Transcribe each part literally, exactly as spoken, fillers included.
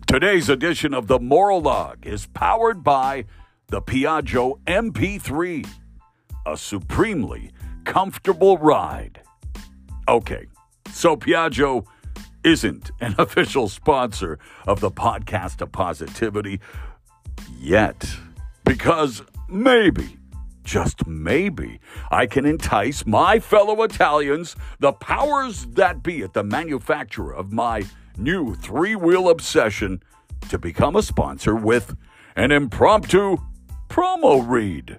Today's edition of the Moral Log is powered by the Piaggio M P three, a supremely comfortable ride. Okay, so Piaggio isn't an official sponsor of the podcast of positivity yet, because maybe, just maybe, I can entice my fellow Italians, the powers that be at the manufacturer of my new three-wheel obsession, to become a sponsor with an impromptu promo read.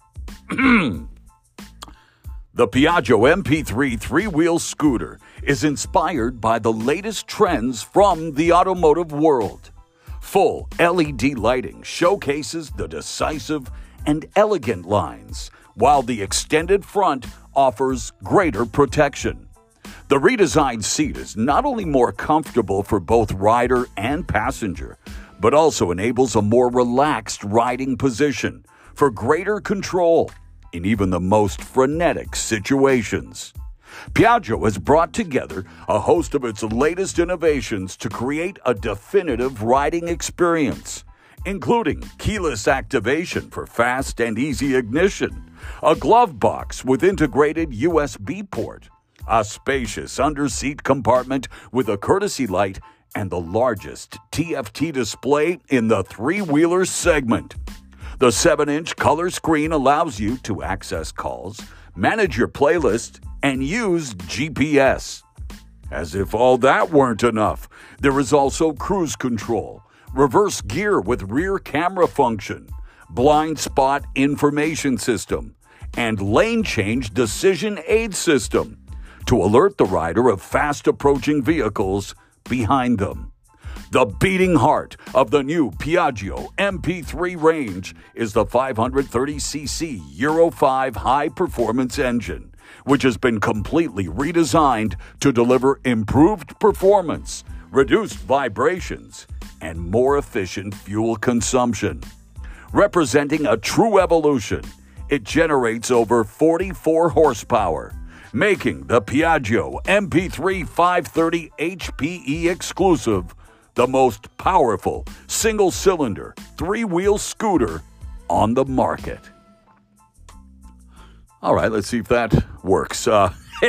The Piaggio M P three three-wheel scooter is inspired by the latest trends from the automotive world. Full L E D lighting showcases the decisive and elegant lines, while the extended front offers greater protection. The redesigned seat is not only more comfortable for both rider and passenger, but also enables a more relaxed riding position for greater control in even the most frenetic situations. Piaggio has brought together a host of its latest innovations to create a definitive riding experience, including keyless activation for fast and easy ignition, a glove box with integrated U S B port, a spacious under-seat compartment with a courtesy light, and the largest T F T display in the three-wheeler segment. The seven-inch color screen allows you to access calls, manage your playlist, and use G P S. As if all that weren't enough, there is also cruise control, reverse gear with rear camera function, blind spot information system, and lane change decision aid system to alert the rider of fast-approaching vehicles behind them. The beating heart of the new Piaggio M P three range is the five hundred thirty c c Euro five high-performance engine, which has been completely redesigned to deliver improved performance, reduced vibrations, and more efficient fuel consumption. Representing a true evolution, it generates over forty-four horsepower, making the Piaggio M P three five thirty H P E exclusive the most powerful single-cylinder three-wheel scooter on the market. All right, let's see if that works. Uh,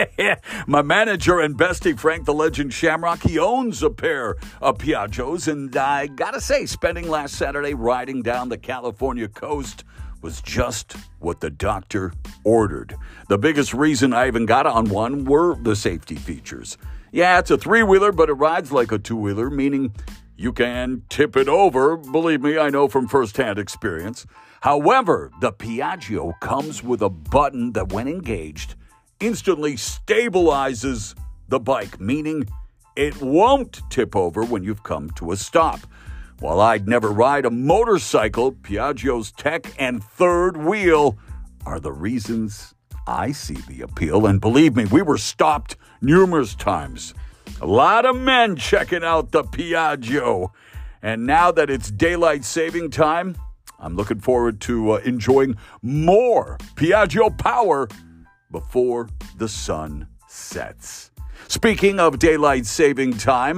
my manager and bestie, Frank the Legend Shamrock, he owns a pair of Piaggios, and I gotta say, spending last Saturday riding down the California coast was just what the doctor ordered. The biggest reason I even got on one were the safety features. Yeah, it's a three-wheeler, but it rides like a two-wheeler, meaning you can tip it over. Believe me, I know from firsthand experience. However, the Piaggio comes with a button that, when engaged, instantly stabilizes the bike, meaning it won't tip over when you've come to a stop. While I'd never ride a motorcycle, Piaggio's tech and third wheel are the reasons I see the appeal. And believe me, we were stopped numerous times. A lot of men checking out the Piaggio. And now that it's daylight saving time, I'm looking forward to uh, enjoying more Piaggio power before the sun sets. Speaking of daylight saving time,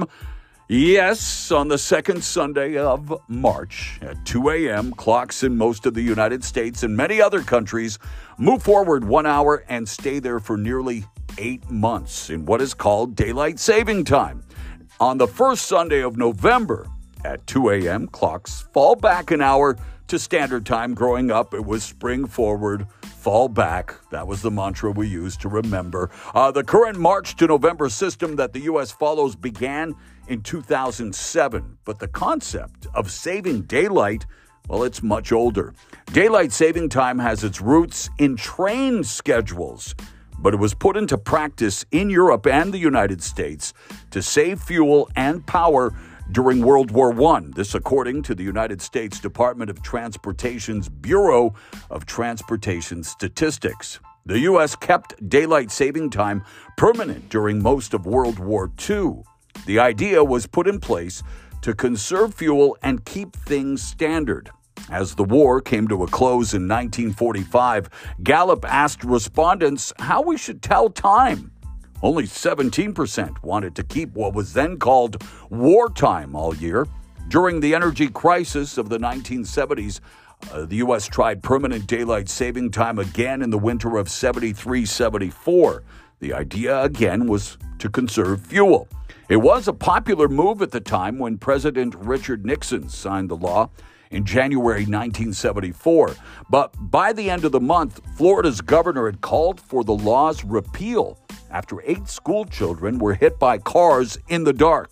yes, on the second Sunday of March at two a.m., clocks in most of the United States and many other countries move forward one hour and stay there for nearly eight months in what is called daylight saving time. On the first Sunday of November at two a.m., clocks fall back an hour to standard time. Growing up, it was spring forward, fall back. That was the mantra we used to remember. Uh, the current March to November system that the U S follows began in two thousand seven, but the concept of saving daylight, well, it's much older. Daylight saving time has its roots in train schedules, but it was put into practice in Europe and the United States to save fuel and power during World War One. This according to the United States Department of Transportation's Bureau of Transportation Statistics. The U S kept daylight saving time permanent during most of World War Two. The idea was put in place to conserve fuel and keep things standard. As the war came to a close in nineteen forty-five, Gallup asked respondents how we should tell time. Only seventeen percent wanted to keep what was then called wartime all year. During the energy crisis of the nineteen seventies, uh, the U S tried permanent daylight saving time again in the winter of seventy-three seventy-four. The idea, again, was to conserve fuel. It was a popular move at the time when President Richard Nixon signed the law in January nineteen seventy-four. But by the end of the month, Florida's governor had called for the law's repeal after eight school children were hit by cars in the dark.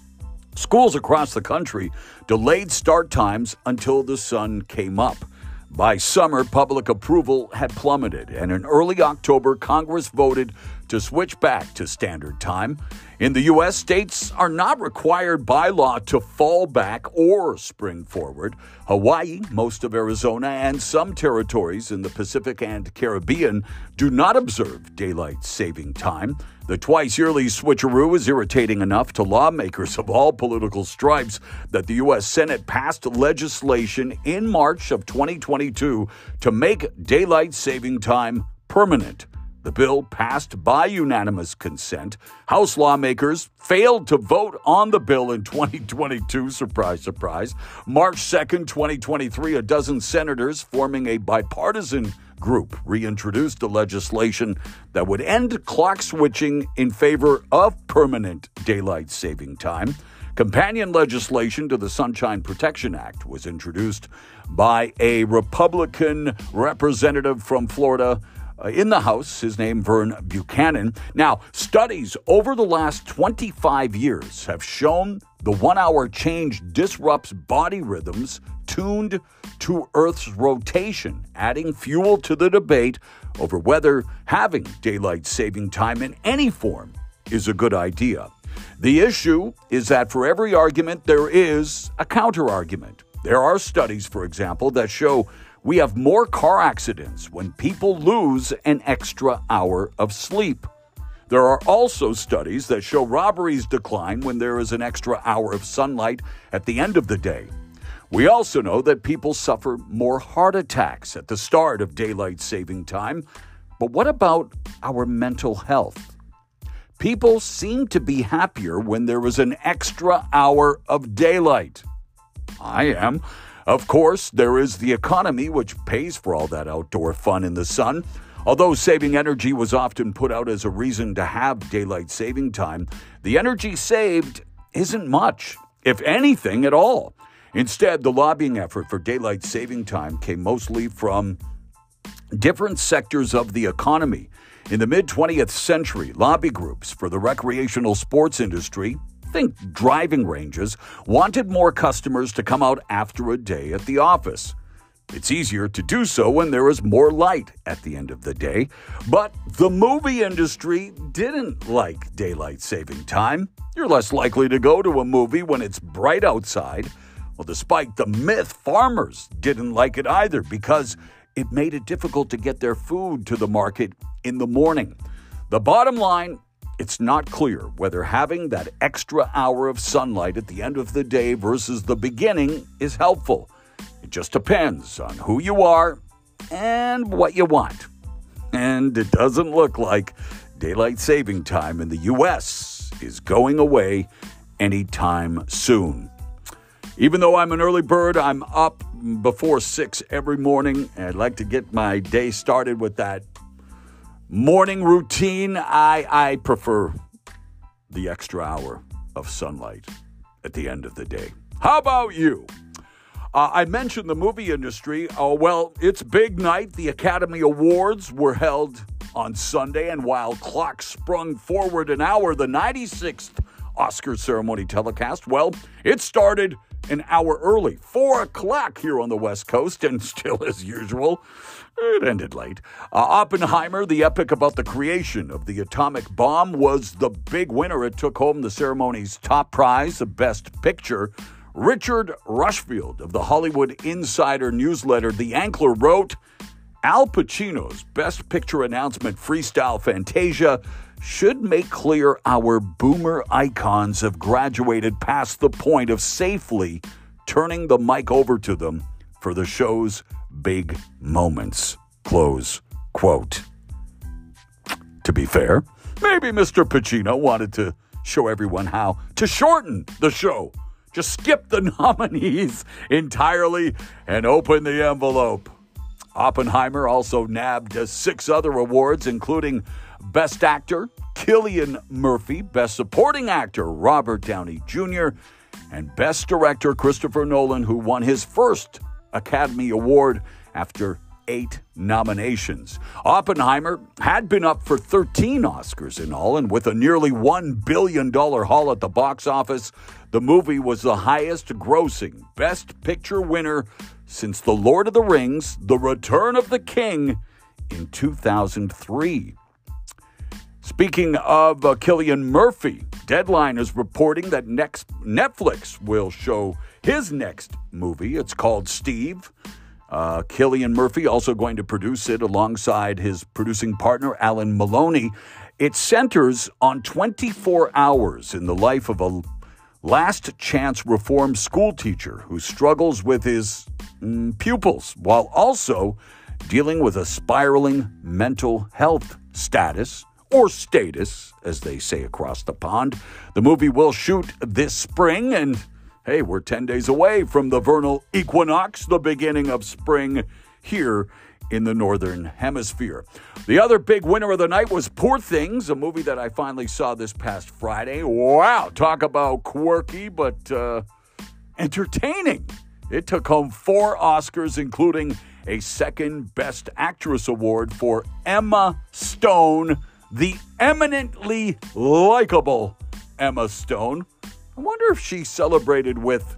Schools across the country delayed start times until the sun came up. By summer, public approval had plummeted, and in early October, Congress voted to switch back to standard time. In the U S, states are not required by law to fall back or spring forward. Hawaii, most of Arizona, and some territories in the Pacific and Caribbean do not observe daylight saving time. The twice-yearly switcheroo is irritating enough to lawmakers of all political stripes that the U S Senate passed legislation in March of twenty twenty-two to make daylight saving time permanent. The bill passed by unanimous consent. House lawmakers failed to vote on the bill in twenty twenty-two. Surprise, surprise. March second, twenty twenty-three, a dozen senators forming a bipartisan group reintroduced the legislation that would end clock switching in favor of permanent daylight saving time. Companion legislation to the Sunshine Protection Act was introduced by a Republican representative from Florida uh, in the House, his name Vern Buchanan. Now, studies over the last twenty-five years have shown the one-hour change disrupts body rhythms tuned to Earth's rotation, adding fuel to the debate over whether having daylight saving time in any form is a good idea. The issue is that for every argument, there is a counter-argument. There are studies, for example, that show we have more car accidents when people lose an extra hour of sleep. There are also studies that show robberies decline when there is an extra hour of sunlight at the end of the day. We also know that people suffer more heart attacks at the start of daylight saving time. But what about our mental health? People seem to be happier when there is an extra hour of daylight. I am. Of course, there is the economy, which pays for all that outdoor fun in the sun. Although saving energy was often put out as a reason to have daylight saving time, the energy saved isn't much, if anything at all. Instead, the lobbying effort for daylight saving time came mostly from different sectors of the economy. In the mid-twentieth century, lobby groups for the recreational sports industry, think driving ranges, wanted more customers to come out after a day at the office. It's easier to do so when there is more light at the end of the day. But the movie industry didn't like daylight saving time. You're less likely to go to a movie when it's bright outside. Well, despite the myth, farmers didn't like it either because it made it difficult to get their food to the market in the morning. The bottom line, it's not clear whether having that extra hour of sunlight at the end of the day versus the beginning is helpful. It just depends on who you are and what you want. And it doesn't look like daylight saving time in the U S is going away anytime soon. Even though I'm an early bird, I'm up before six every morning. I'd like to get my day started with that morning routine. I, I prefer the extra hour of sunlight at the end of the day. How about you? Uh, I mentioned the movie industry. Oh, well, it's big night. The Academy Awards were held on Sunday, and while clocks sprung forward an hour, the ninety-sixth Oscar ceremony telecast, well, it started an hour early, four o'clock here on the West Coast, and still as usual, it ended late. Uh, Oppenheimer, the epic about the creation of the atomic bomb, was the big winner. It took home the ceremony's top prize, the Best Picture. Richard Rushfield of the Hollywood Insider newsletter The Ankler wrote, Al Pacino's Best Picture announcement, Freestyle Fantasia, should make clear our boomer icons have graduated past the point of safely turning the mic over to them for the show's big moments. Close quote. To be fair, maybe Mister Pacino wanted to show everyone how to shorten the show Just skip the nominees entirely and open the envelope. Oppenheimer also nabbed uh, six other awards, including Best Actor, Cillian Murphy, Best Supporting Actor, Robert Downey Junior, and Best Director, Christopher Nolan, who won his first Academy Award after eight nominations. Oppenheimer had been up for thirteen Oscars in all, and with a nearly one billion dollars haul at the box office, the movie was the highest-grossing Best Picture winner since The Lord of the Rings, The Return of the King in two thousand three. Speaking of uh, Cillian Murphy, Deadline is reporting that next Netflix will show his next movie. It's called Steve. Uh, Cillian Murphy also going to produce it alongside his producing partner, Alan Maloney. It centers on twenty-four hours in the life of a last-chance reform school teacher who struggles with his mm, pupils while also dealing with a spiraling mental health status, or status, as they say across the pond. The movie will shoot this spring, and hey, we're ten days away from the vernal equinox, the beginning of spring here in the Northern Hemisphere. The other big winner of the night was Poor Things, a movie that I finally saw this past Friday. Wow, talk about quirky, but uh, entertaining. It took home four Oscars, including a second Best Actress award for Emma Stone, the eminently likable Emma Stone. I wonder if she celebrated with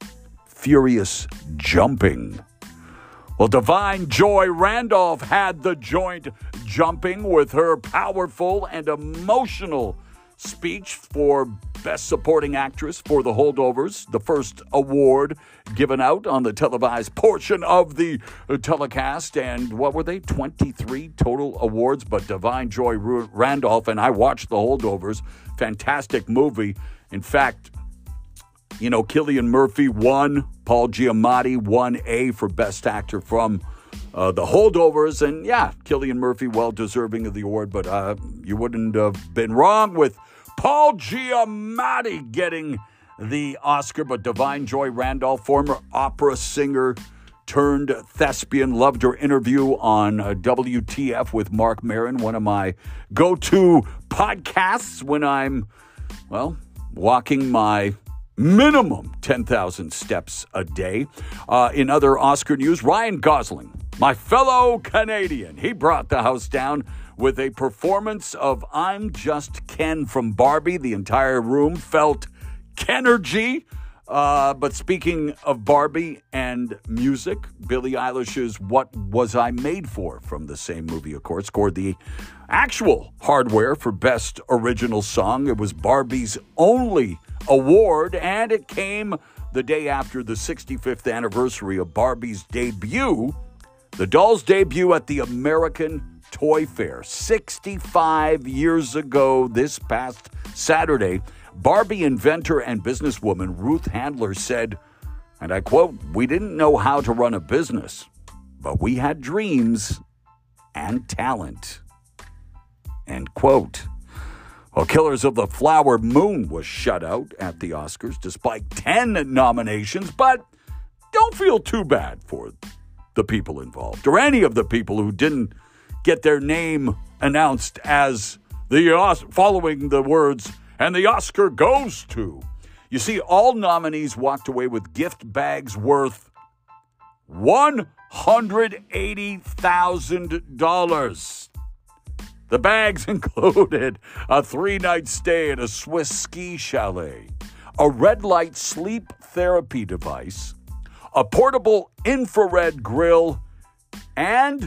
furious jumping. Well, Divine Joy Randolph had the joint jumping with her powerful and emotional speech for Best Supporting Actress for The Holdovers, the first award given out on the televised portion of the telecast. And what were they? twenty-three total awards. But Divine Joy Randolph, and I watched The Holdovers, fantastic movie. In fact, you know, Cillian Murphy won, Paul Giamatti won A for Best Actor from uh, The Holdovers. And yeah, Cillian Murphy, well deserving of the award, but uh, you wouldn't have been wrong with Paul Giamatti getting the Oscar. But Divine Joy Randolph, former opera singer turned thespian, loved her interview on uh, W T F with Mark Maron, one of my go-to podcasts when I'm, well, walking my minimum ten thousand steps a day. Uh, in other Oscar news, Ryan Gosling, my fellow Canadian, he brought the house down with a performance of I'm Just Ken from Barbie. The entire room felt Kenergy. Uh, but speaking of Barbie and music, Billie Eilish's What Was I Made For from the same movie, of course, scored the actual hardware for Best Original Song. It was Barbie's only award, and it came the day after the sixty-fifth anniversary of Barbie's debut, the doll's debut at the American Toy Fair sixty-five years ago this past Saturday. Barbie inventor and businesswoman Ruth Handler said, and I quote, "We didn't know how to run a business, but we had dreams and talent." End quote. Well, Killers of the Flower Moon was shut out at the Oscars despite ten nominations, but don't feel too bad for the people involved or any of the people who didn't get their name announced as the Os- following the words, "And the Oscar goes to." You see, all nominees walked away with gift bags worth one hundred eighty thousand dollars. The bags included a three-night stay at a Swiss ski chalet, a red light sleep therapy device, a portable infrared grill, and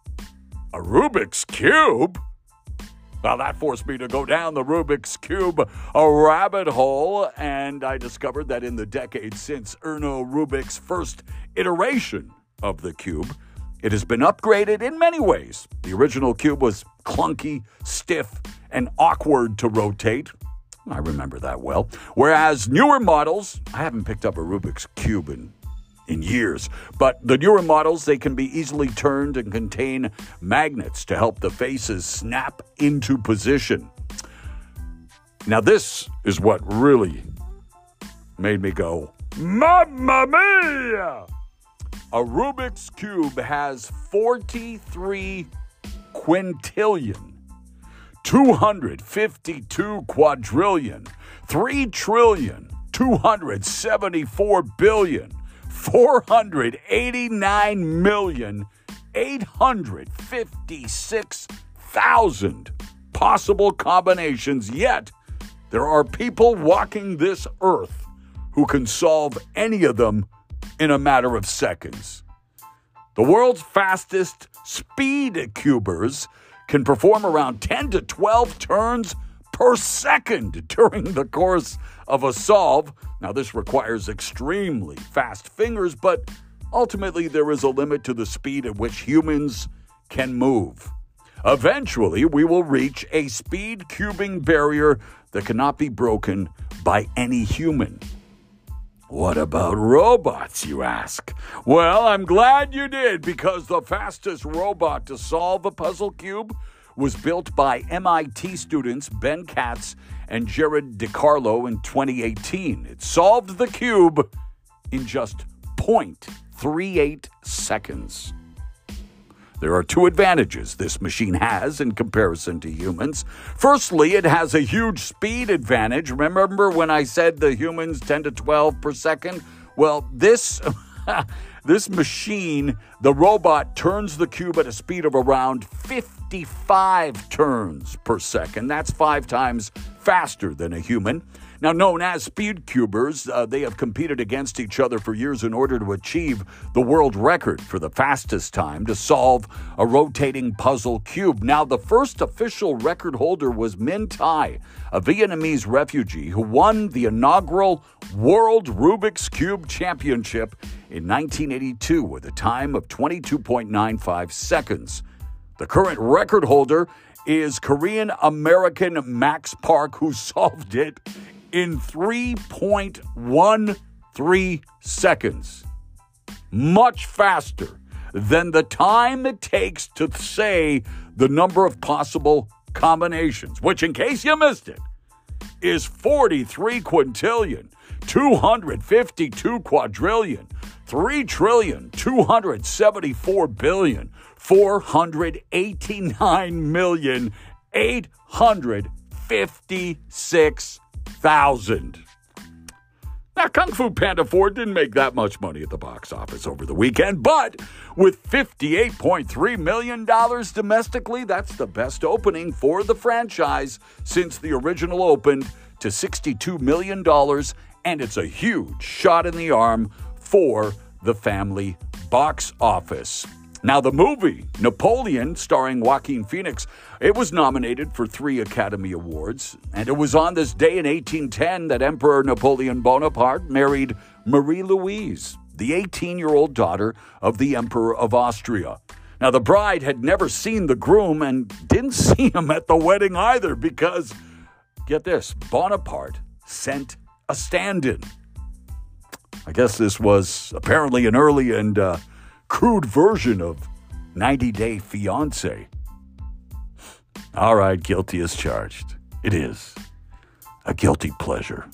a Rubik's Cube. Well, that forced me to go down the Rubik's Cube a rabbit hole, and I discovered that in the decades since Erno Rubik's first iteration of the cube, it has been upgraded in many ways. The original cube was clunky, stiff, and awkward to rotate. I remember that well. Whereas newer models, I haven't picked up a Rubik's Cube in, in years, but the newer models, they can be easily turned and contain magnets to help the faces snap into position. Now, this is what really made me go, Mamma Mia! A Rubik's Cube has forty-three quintillion, two hundred fifty-two quadrillion, three trillion, two hundred seventy-four billion, four hundred eighty-nine million, eight hundred fifty-six thousand possible combinations, yet there are people walking this earth who can solve any of them in a matter of seconds. The world's fastest speed cubers can perform around ten to twelve turns per second during the course of a solve. Now, this requires extremely fast fingers, but ultimately there is a limit to the speed at which humans can move. Eventually, we will reach a speed cubing barrier that cannot be broken by any human. What about robots, you ask? Well, I'm glad you did, because the fastest robot to solve a puzzle cube was built by M I T students Ben Katz and Jared DiCarlo in twenty eighteen. It solved the cube in just zero point three eight seconds. There are two advantages this machine has in comparison to humans. Firstly, it has a huge speed advantage. Remember when I said the humans ten to twelve per second? Well, this, this machine, the robot, turns the cube at a speed of around fifty-five turns per second. That's five times faster than a human. Now, known as speed cubers, uh, they have competed against each other for years in order to achieve the world record for the fastest time to solve a rotating puzzle cube. Now, the first official record holder was Minh Thai, a Vietnamese refugee who won the inaugural World Rubik's Cube Championship in nineteen eighty-two with a time of twenty-two point nine five seconds. The current record holder is Korean-American Max Park, who solved it in three point one three seconds. Much faster than the time it takes to say the number of possible combinations, which, in case you missed it, is forty-three quintillion, two hundred fifty-two quadrillion, three trillion, two hundred seventy-four billion, four hundred eighty-nine million, eight hundred fifty-six thousand. Now, Kung Fu Panda four didn't make that much money at the box office over the weekend, but with fifty-eight point three million dollars domestically, that's the best opening for the franchise since the original opened to sixty-two million dollars, and it's a huge shot in the arm for the family box office. Now, the movie Napoleon, starring Joaquin Phoenix, it was nominated for three Academy Awards, and it was on this day in eighteen ten that Emperor Napoleon Bonaparte married Marie-Louise, the eighteen-year-old daughter of the Emperor of Austria. Now, the bride had never seen the groom and didn't see him at the wedding either because, get this, Bonaparte sent a stand-in. I guess this was apparently an early and uh, crude version of ninety day fiancé. All right, guilty as charged. It is a guilty pleasure.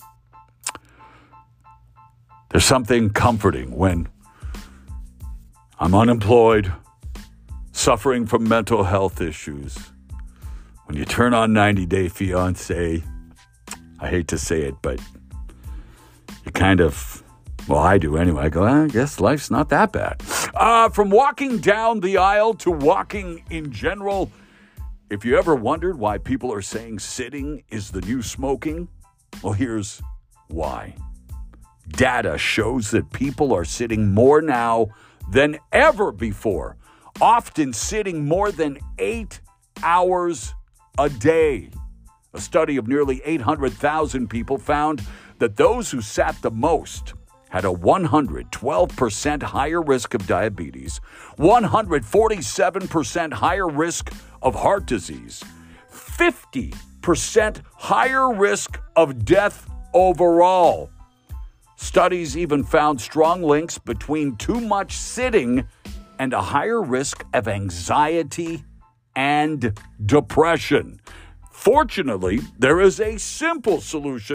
There's something comforting when I'm unemployed, suffering from mental health issues. When you turn on ninety day fiancé, I hate to say it, but you kind of, well, I do anyway. I go, I guess life's not that bad. Uh, from walking down the aisle to walking in general, if you ever wondered why people are saying sitting is the new smoking, well, here's why. Data shows that people are sitting more now than ever before, often sitting more than eight hours a day. A study of nearly eight hundred thousand people found that those who sat the most had a one hundred twelve percent higher risk of diabetes, one hundred forty-seven percent higher risk of heart disease, fifty percent higher risk of death overall. Studies even found strong links between too much sitting and a higher risk of anxiety and depression. Fortunately, there is a simple solution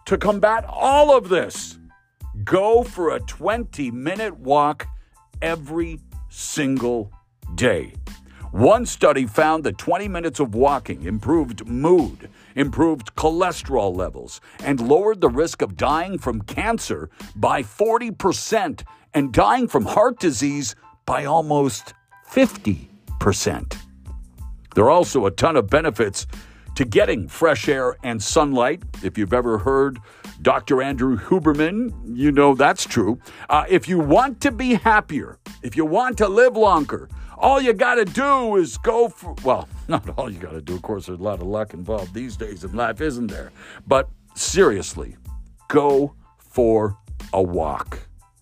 to combat all of this. Go for a twenty-minute walk every single day. One study found that twenty minutes of walking improved mood, improved cholesterol levels, and lowered the risk of dying from cancer by forty percent and dying from heart disease by almost fifty percent. There are also a ton of benefits to getting fresh air and sunlight. If you've ever heard Doctor Andrew Huberman, you know that's true. Uh, if you want to be happier, if you want to live longer, all you got to do is go for, well, not all you got to do. Of course, there's a lot of luck involved these days in life, isn't there? But seriously, go for a walk.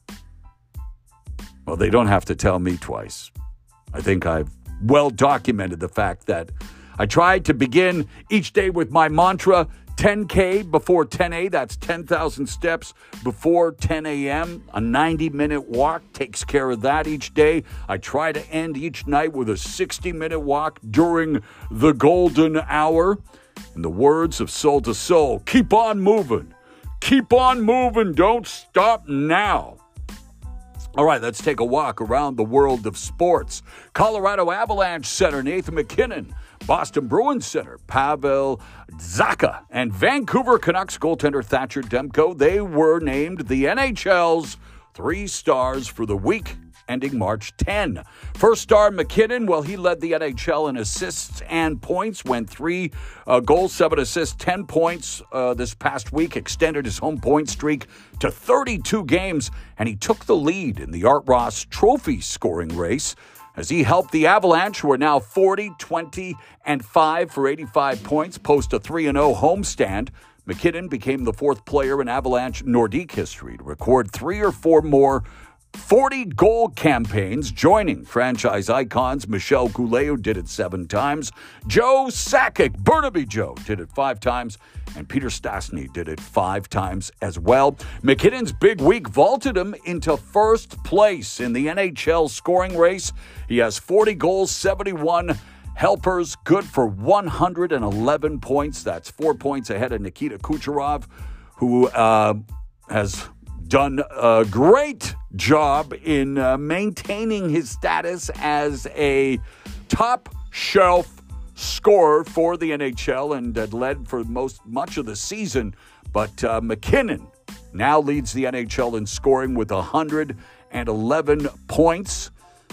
Well, they don't have to tell me twice. I think I've well documented the fact that I tried to begin each day with my mantra, ten K before ten A. That's ten thousand steps before ten a.m. A ninety-minute walk takes care of that each day. I try to end each night with a sixty-minute walk during the golden hour. In the words of Soul to Soul, keep on moving. Keep on moving. Don't stop now. All right, let's take a walk around the world of sports. Colorado Avalanche center Nathan MacKinnon, Boston Bruins center Pavel Zacha, and Vancouver Canucks goaltender Thatcher Demko. They were named the N H L's three stars for the week ending March tenth. First star MacKinnon, well, he led the N H L in assists and points, went three uh, goals, seven assists, ten points uh, this past week, extended his home point streak to thirty-two games, and he took the lead in the Art Ross Trophy scoring race as he helped the Avalanche, who are now forty, twenty, and five for eighty-five points, post a three and oh homestand. MacKinnon became the fourth player in Avalanche Nordique history to record three or four more forty-goal campaigns, joining franchise icons Michel Goulet, who did it seven times, Joe Sakic, Burnaby Joe, did it five times, and Peter Stastny did it five times as well. MacKinnon's big week vaulted him into first place in the N H L scoring race. He has forty goals, seventy-one helpers, good for one hundred eleven points. That's four points ahead of Nikita Kucherov, who uh, has done a great job in uh, maintaining his status as a top shelf scorer for the N H L and uh, led for most much of the season. But uh, MacKinnon now leads the N H L in scoring with one hundred eleven points.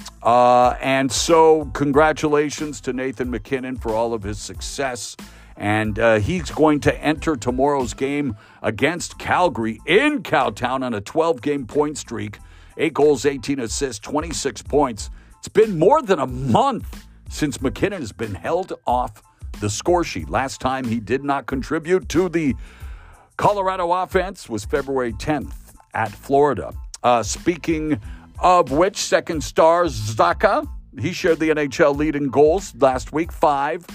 Uh, and so congratulations to Nathan MacKinnon for all of his success. And uh, he's going to enter tomorrow's game against Calgary in Cowtown on a twelve-game point streak. Eight goals, eighteen assists, twenty-six points. It's been more than a month since MacKinnon has been held off the score sheet. Last time he did not contribute to the Colorado offense was February tenth at Florida. Uh, speaking of which, second star Zacha, he shared the N H L lead in goals last week, five.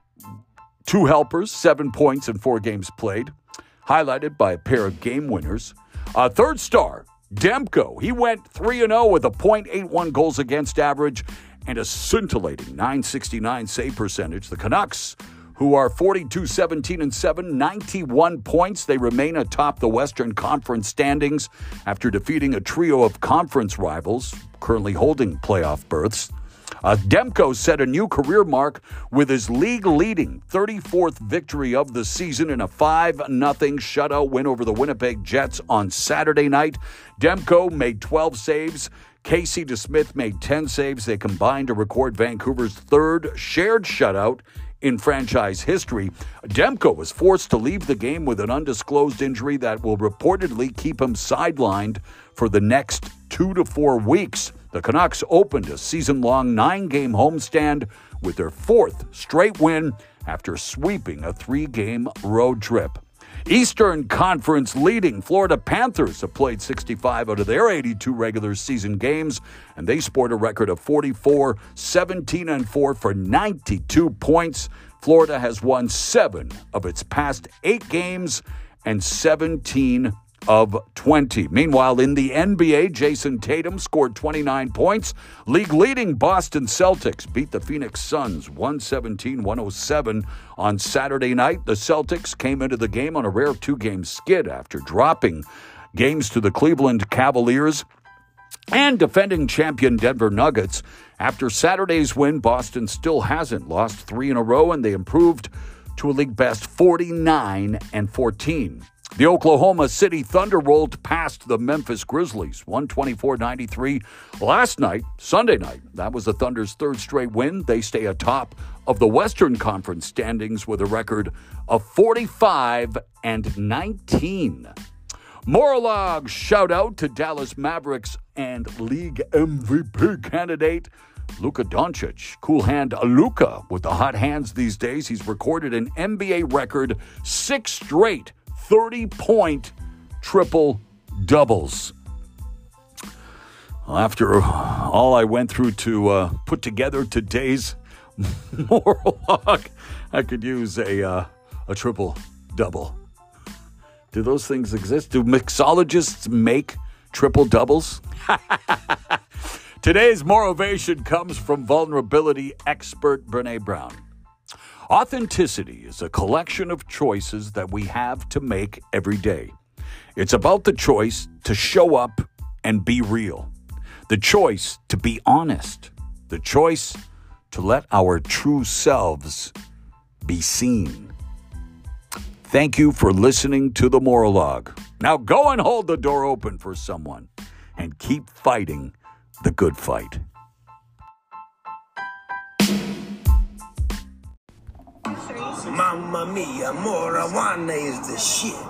Two helpers, seven points in four games played, highlighted by a pair of game winners. Uh, third star, Demko. He went three and oh with a point eight one goals against average and a scintillating nine sixty-nine save percentage. The Canucks, who are forty-two, seventeen, and seven, ninety-one points. They remain atop the Western Conference standings after defeating a trio of conference rivals currently holding playoff berths. Uh, Demko set a new career mark with his league-leading thirty-fourth victory of the season in a five nothing shutout win over the Winnipeg Jets on Saturday night. Demko made twelve saves. Casey DeSmith made ten saves. They combined to record Vancouver's third shared shutout in franchise history. Demko was forced to leave the game with an undisclosed injury that will reportedly keep him sidelined for the next two to four weeks. The Canucks opened a season-long nine-game homestand with their fourth straight win after sweeping a three-game road trip. Eastern Conference leading Florida Panthers have played sixty-five out of their eighty-two regular season games, and they sport a record of forty-four, seventeen, and four for ninety-two points. Florida has won seven of its past eight games and seventeen of twenty. Meanwhile, in the N B A, Jason Tatum scored twenty-nine points. League-leading Boston Celtics beat the Phoenix Suns one seventeen to one oh seven on Saturday night. The Celtics came into the game on a rare two-game skid after dropping games to the Cleveland Cavaliers and defending champion Denver Nuggets. After Saturday's win, Boston still hasn't lost three in a row, and they improved to a league best forty-nine and fourteen. The Oklahoma City Thunder rolled past the Memphis Grizzlies one twenty-four to ninety-three last night, Sunday night. That was the Thunder's third straight win. They stay atop of the Western Conference standings with a record of forty-five and nineteen. Morolog shout out to Dallas Mavericks and league M V P candidate Luka Doncic. Cool hand Luka with the hot hands these days. He's recorded an N B A record six straight thirty-point triple-doubles. After all I went through to uh, put together today's Morolog, I could use a uh, a triple-double. Do those things exist? Do mixologists make triple-doubles? Today's motivation comes from vulnerability expert Brene Brown. Authenticity is a collection of choices that we have to make every day. It's about the choice to show up and be real, the choice to be honest, the choice to let our true selves be seen. Thank you for listening to the Morolog. Now go and hold the door open for someone and keep fighting the good fight. Mamma mia, marijuana is the shit.